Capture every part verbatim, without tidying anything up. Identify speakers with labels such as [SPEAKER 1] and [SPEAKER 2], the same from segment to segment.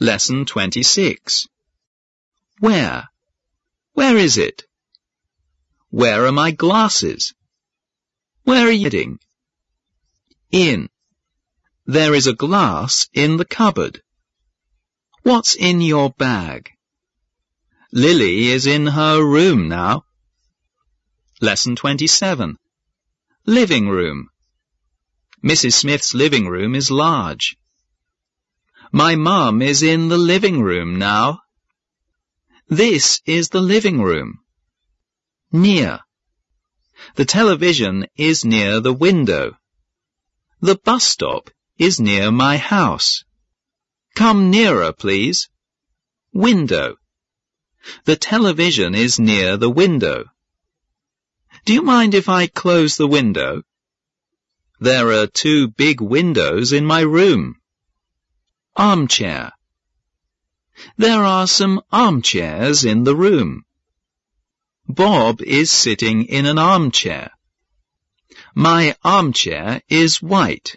[SPEAKER 1] Lesson twenty-six. Where? Where is it? Where are my glasses? Where are you heading? In. There is a glass in the cupboard. What's in your bag? Lily is in her room now. Lesson twenty-seven. Living room. Missus Smith's living room is large. My mum is in the living room now. This is the living room. Near. The television is near the window. The bus stop is near my house. Come nearer, please. Window. The television is near the window. Do you mind if I close the window? There are two big windows in my room. Armchair. There are some armchairs in the room. Bob is sitting in an armchair. My armchair is white.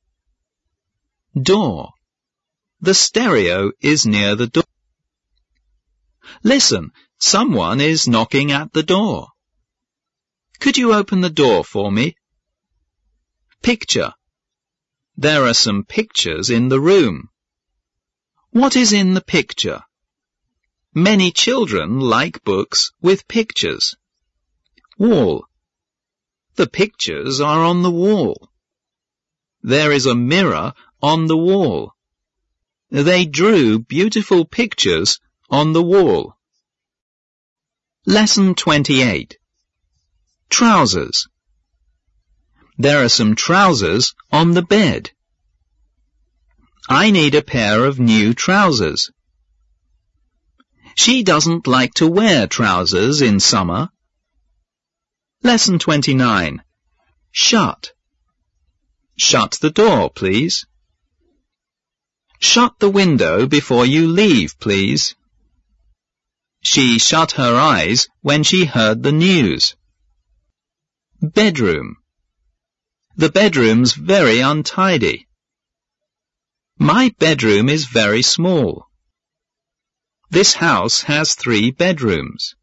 [SPEAKER 1] Door. The stereo is near the door. Listen, someone is knocking at the door. Could you open the door for me? Picture. There are some pictures in the room. What is in the picture? Many children like books with pictures. Wall. The pictures are on the wall. There is a mirror on the wall. They drew beautiful pictures on the wall. Lesson twenty-eight. Trousers. There are some trousers on the bed. I need a pair of new trousers. She doesn't like to wear trousers in summer. Lesson twenty-nine. Shut. Shut the door, please. Shut the window before you leave, please. She shut her eyes when she heard the news. Bedroom. The bedroom's very untidy. My bedroom is very small. This house has three bedrooms.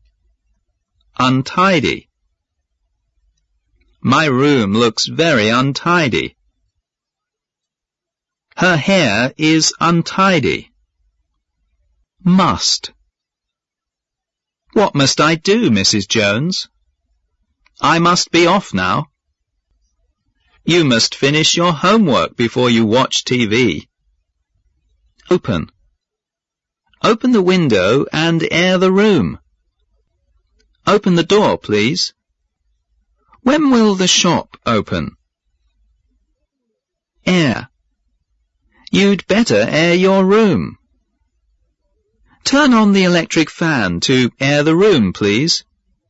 [SPEAKER 1] Untidy. My room looks very untidy. Her hair is untidy. Must. What must I do, Missus Jones? I must be off now. You must finish your homework before you watch T V. Open. Open the window and air the room. Open the door, please. When will the shop open? Air. You'd better air your room. Turn on the electric fan to air the room, please.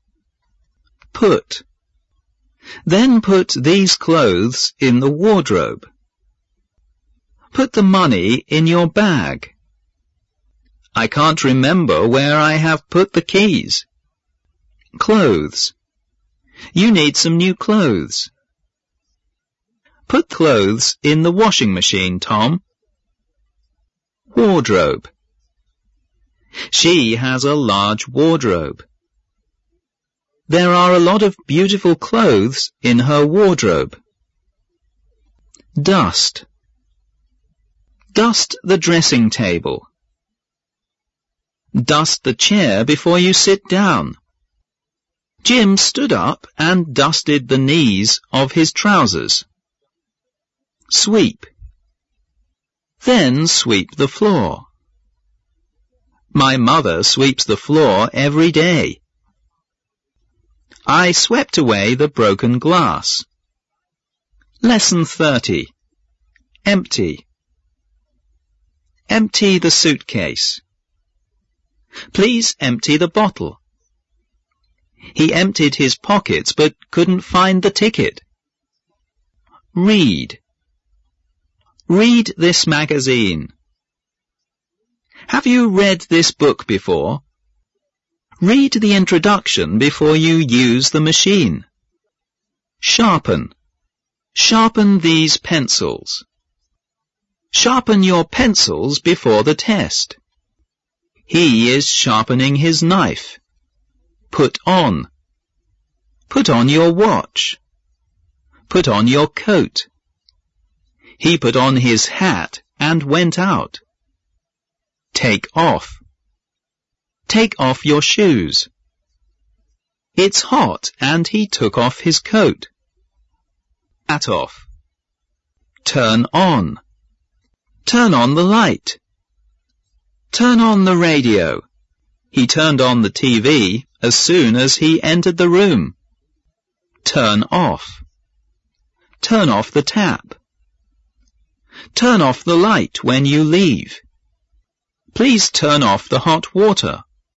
[SPEAKER 1] Put. Then put these clothes in the wardrobe. Put the money in your bag. I can't remember where I have put the keys. Clothes. You need some new clothes. Put clothes in the washing machine, Tom. Wardrobe. She has a large wardrobe. There are a lot of beautiful clothes in her wardrobe. Dust. Dust the dressing table. Dust the chair before you sit down. Jim stood up and dusted the knees of his trousers. Sweep. Then sweep the floor. My mother sweeps the floor every day. I swept away the broken glass. Lesson thirty. Empty. Empty the suitcase. Please empty the bottle. He emptied his pockets but couldn't find the ticket. Read. Read this magazine. Have you read this book before? Read the introduction before you use the machine. Sharpen. Sharpen these pencils. Sharpen your pencils before the test. He is sharpening his knife. Put on. Put on your watch. Put on your coat. He put on his hat and went out. Take off. Take off your shoes. It's hot and he took off his coat. Hat off. Turn on. Turn on the light. Turn on the radio. He turned on the T V as soon as he entered the room. Turn off. Turn off the tap. Turn off the light when you leave. Please turn off the hot water.